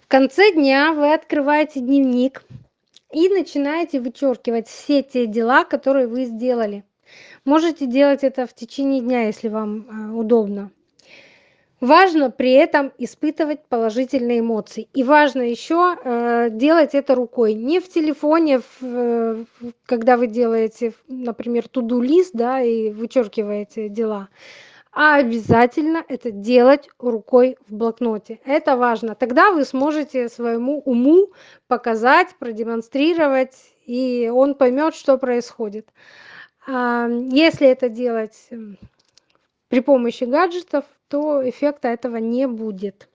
конце дня вы открываете дневник и начинаете вычеркивать все те дела, которые вы сделали. Можете делать это в течение дня, если вам удобно. Важно при этом испытывать положительные эмоции. И важно еще делать это рукой. Не в телефоне, когда вы делаете, например, to-do лист, да, и вычеркиваете дела, а обязательно это делать рукой в блокноте. Это важно. Тогда вы сможете своему уму показать, продемонстрировать, и он поймет, что происходит. Если это делать при помощи гаджетов, то эффекта этого не будет.